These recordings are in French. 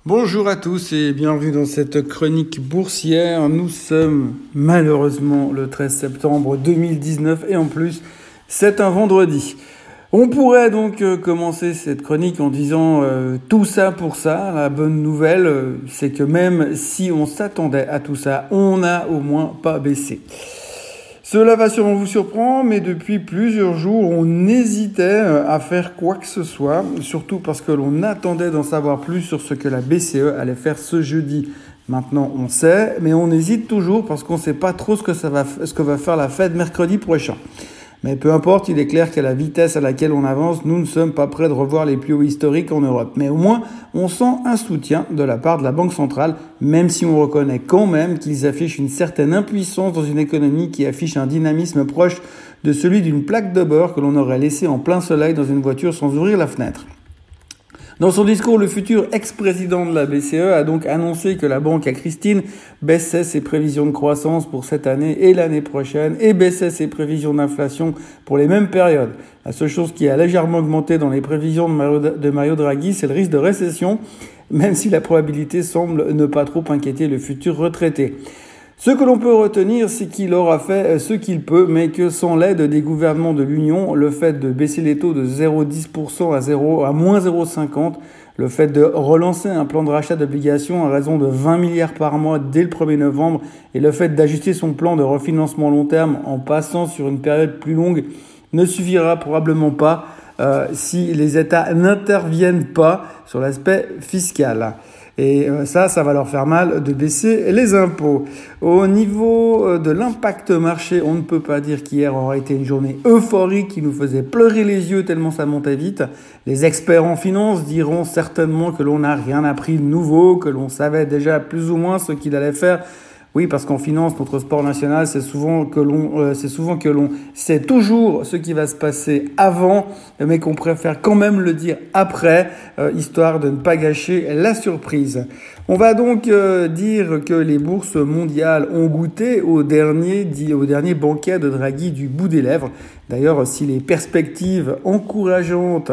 Bonjour à tous et bienvenue dans cette chronique boursière. Nous sommes malheureusement le 13 septembre 2019 et en plus c'est un vendredi. On pourrait donc commencer cette chronique en disant tout ça pour ça. La bonne nouvelle, c'est que même si on s'attendait à tout ça, on n'a au moins pas baissé. Cela va sûrement vous surprendre, mais depuis plusieurs jours, on hésitait à faire quoi que ce soit, surtout parce que l'on attendait d'en savoir plus sur ce que la BCE allait faire ce jeudi. Maintenant, on sait, mais on hésite toujours parce qu'on ne sait pas trop ce que va faire la Fed mercredi prochain. Mais peu importe, il est clair qu'à la vitesse à laquelle on avance, nous ne sommes pas prêts de revoir les plus hauts historiques en Europe. Mais au moins, on sent un soutien de la part de la Banque centrale, même si on reconnaît quand même qu'ils affichent une certaine impuissance dans une économie qui affiche un dynamisme proche de celui d'une plaque de beurre que l'on aurait laissée en plein soleil dans une voiture sans ouvrir la fenêtre. Dans son discours, le futur ex-président de la BCE a donc annoncé que la banque à Christine baissait ses prévisions de croissance pour cette année et l'année prochaine et baissait ses prévisions d'inflation pour les mêmes périodes. La seule chose qui a légèrement augmenté dans les prévisions de Mario Draghi, c'est le risque de récession, même si la probabilité semble ne pas trop inquiéter le futur retraité. Ce que l'on peut retenir, c'est qu'il aura fait ce qu'il peut, mais que sans l'aide des gouvernements de l'Union, le fait de baisser les taux de 0,10% à moins 0,50%, le fait de relancer un plan de rachat d'obligations à raison de 20 milliards par mois dès le 1er novembre et le fait d'ajuster son plan de refinancement long terme en passant sur une période plus longue ne suffira probablement pas si les États n'interviennent pas sur l'aspect fiscal. Et ça va leur faire mal de baisser les impôts. Au niveau de l'impact marché, on ne peut pas dire qu'hier aurait été une journée euphorique qui nous faisait pleurer les yeux tellement ça montait vite. Les experts en finance diront certainement que l'on n'a rien appris de nouveau, que l'on savait déjà plus ou moins ce qu'il allait faire. Oui, parce qu'en finance, notre sport national, c'est souvent que l'on sait toujours ce qui va se passer avant, mais qu'on préfère quand même le dire après, histoire de ne pas gâcher la surprise. On va donc dire que les bourses mondiales ont goûté au dernier banquet de Draghi du bout des lèvres. D'ailleurs, si les perspectives encourageantes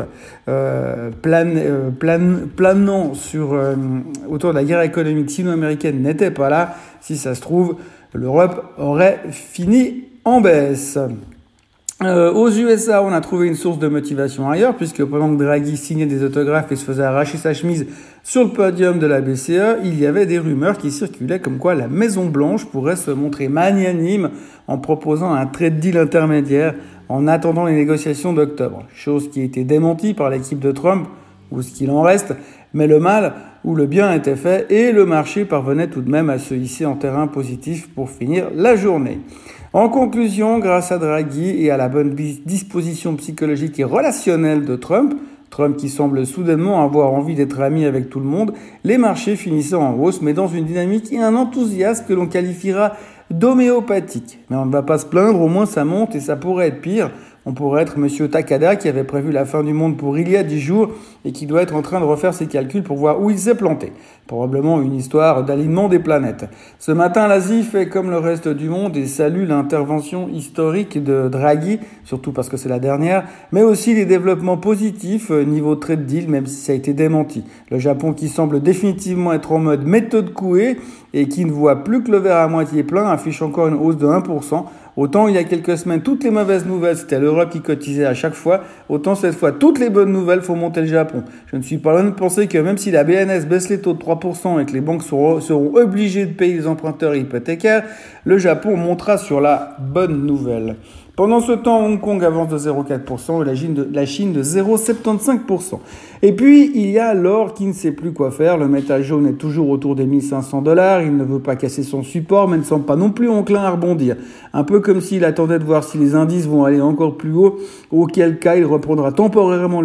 planant autour de la guerre économique sino-américaine n'étaient pas là, si ça se trouve, l'Europe aurait fini en baisse. Aux USA, on a trouvé une source de motivation ailleurs, puisque pendant que Draghi signait des autographes et se faisait arracher sa chemise sur le podium de la BCE, il y avait des rumeurs qui circulaient comme quoi la Maison-Blanche pourrait se montrer magnanime en proposant un trade deal intermédiaire en attendant les négociations d'octobre. Chose qui a été démentie par l'équipe de Trump, ou ce qu'il en reste, mais le mal ou le bien était fait et le marché parvenait tout de même à se hisser en terrain positif pour finir la journée. En conclusion, grâce à Draghi et à la bonne disposition psychologique et relationnelle de Trump qui semble soudainement avoir envie d'être ami avec tout le monde, les marchés finissaient en hausse, mais dans une dynamique et un enthousiasme que l'on qualifiera d'homéopathique. Mais on ne va pas se plaindre, au moins ça monte et ça pourrait être pire. On pourrait être Monsieur Takada qui avait prévu la fin du monde pour il y a 10 jours et qui doit être en train de refaire ses calculs pour voir où il s'est planté. Probablement une histoire d'alignement des planètes. Ce matin, l'Asie fait comme le reste du monde et salue l'intervention historique de Draghi, surtout parce que c'est la dernière, mais aussi les développements positifs niveau trade deal, même si ça a été démenti. Le Japon qui semble définitivement être en mode méthode couée et qui ne voit plus que le verre à moitié plein affiche encore une hausse de 1%. Autant il y a quelques semaines, toutes les mauvaises nouvelles, c'était l'Europe qui cotisait à chaque fois. Autant cette fois, toutes les bonnes nouvelles font monter le Japon. Je ne suis pas loin de penser que même si la BNS baisse les taux de 3% et que les banques seront obligées de payer les emprunteurs hypothécaires, le Japon montera sur la bonne nouvelle. Pendant ce temps, Hong Kong avance de 0,4% et la Chine de 0,75%. Et puis, il y a l'or qui ne sait plus quoi faire. Le métal jaune est toujours autour des $1 500. Il ne veut pas casser son support, mais ne semble pas non plus enclin à rebondir. Un peu comme s'il attendait de voir si les indices vont aller encore plus haut, auquel cas il rendra temporairement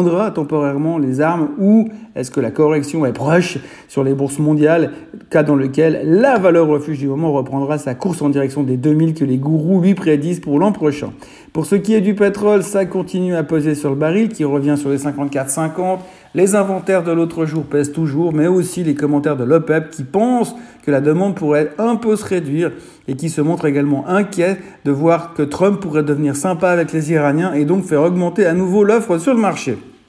les armes, ou est-ce que la correction est proche sur les bourses mondiales, cas dans lequel la valeur refuge du moment reprendra sa course en direction des 2000 que les gourous lui prédisent pour l'an prochain. Pour ce qui est du pétrole, ça continue à peser sur le baril qui revient sur les 54,50. Les inventaires de l'autre jour pèsent toujours, mais aussi les commentaires de l'OPEP qui pensent que la demande pourrait un peu se réduire et qui se montrent également inquiets de voir que Trump pourrait devenir sympa avec les Iraniens et donc faire augmenter à nouveau l'offre sur le marché.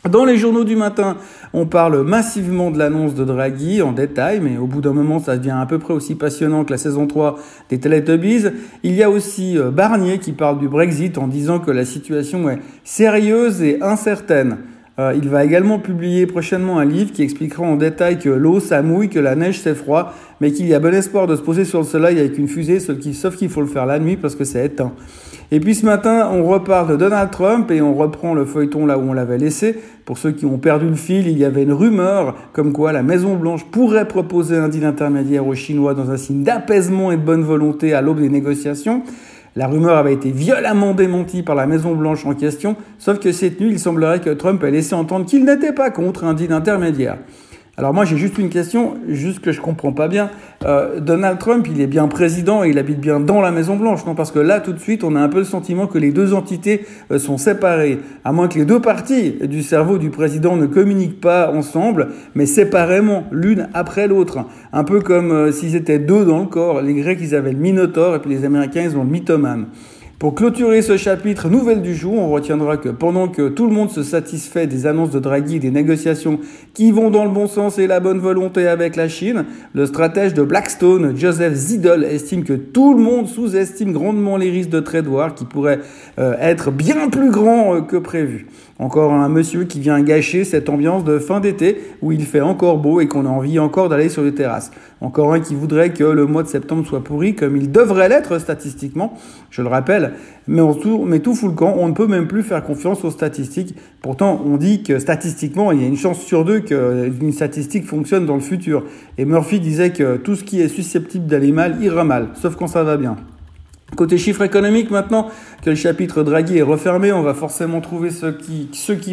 Dans les journaux du matin, on parle massivement de l'annonce de Draghi en détail, mais au bout d'un moment, ça devient à peu près aussi passionnant que la saison 3 des Teletubbies. Il y a aussi Barnier qui parle du Brexit en disant que la situation est sérieuse et incertaine. Il va également publier prochainement un livre qui expliquera en détail que l'eau ça mouille, que la neige c'est froid, mais qu'il y a bon espoir de se poser sur le soleil avec une fusée, sauf qu'il faut le faire la nuit parce que c'est éteint. Et puis ce matin, on reparle de Donald Trump et on reprend le feuilleton là où on l'avait laissé. Pour ceux qui ont perdu le fil, il y avait une rumeur comme quoi la Maison-Blanche pourrait proposer un deal intermédiaire aux Chinois dans un signe d'apaisement et de bonne volonté à l'aube des négociations. La rumeur avait été violemment démentie par la Maison-Blanche en question, sauf que cette nuit, il semblerait que Trump ait laissé entendre qu'il n'était pas contre un deal intermédiaire. Alors moi j'ai juste une question, juste que je comprends pas bien. Donald Trump, il est bien président et il habite bien dans la Maison-Blanche, non? Parce que là tout de suite on a un peu le sentiment que les deux entités sont séparées, à moins que les deux parties du cerveau du président ne communiquent pas ensemble, mais séparément, l'une après l'autre. Un peu comme s'ils étaient deux dans le corps. Les Grecs ils avaient le Minotaure et puis les Américains ils ont le Mythomane. Pour clôturer ce chapitre nouvelle du jour, on retiendra que pendant que tout le monde se satisfait des annonces de Draghi et des négociations qui vont dans le bon sens et la bonne volonté avec la Chine, le stratège de Blackstone, Joseph Zidel, estime que tout le monde sous-estime grandement les risques de trade war qui pourraient être bien plus grands que prévu. Encore un monsieur qui vient gâcher cette ambiance de fin d'été où il fait encore beau et qu'on a envie encore d'aller sur les terrasses. Encore un qui voudrait que le mois de septembre soit pourri comme il devrait l'être statistiquement, je le rappelle, mais tout fout le camp, on ne peut même plus faire confiance aux statistiques. Pourtant, on dit que statistiquement, il y a une chance sur deux qu'une statistique fonctionne dans le futur. Et Murphy disait que tout ce qui est susceptible d'aller mal ira mal, sauf quand ça va bien. Côté chiffres économiques maintenant, que le chapitre Draghi est refermé, on va forcément trouver ce qui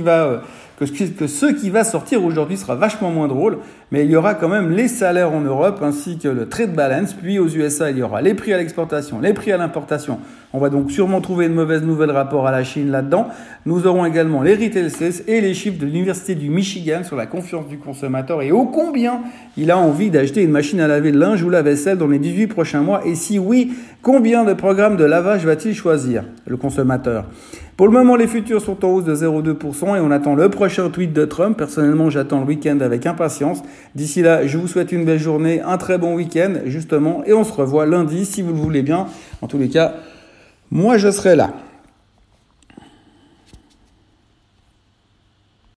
va sortir aujourd'hui sera vachement moins drôle, mais il y aura quand même les salaires en Europe ainsi que le trade balance, puis aux USA il y aura les prix à l'exportation, les prix à l'importation. On va donc sûrement trouver une mauvaise nouvelle rapport à la Chine là-dedans. Nous aurons également les retail sales et les chiffres de l'Université du Michigan sur la confiance du consommateur et ô combien il a envie d'acheter une machine à laver le linge ou la vaisselle dans les 18 prochains mois et si oui, combien de programmes de lavage va-t-il choisir, le consommateur? Pour le moment, les futurs sont en hausse de 0,2% et on attend le prochain tweet de Trump. Personnellement, j'attends le week-end avec impatience. D'ici là, je vous souhaite une belle journée, un très bon week-end, justement, et on se revoit lundi si vous le voulez bien. En tous les cas, moi, je serai là.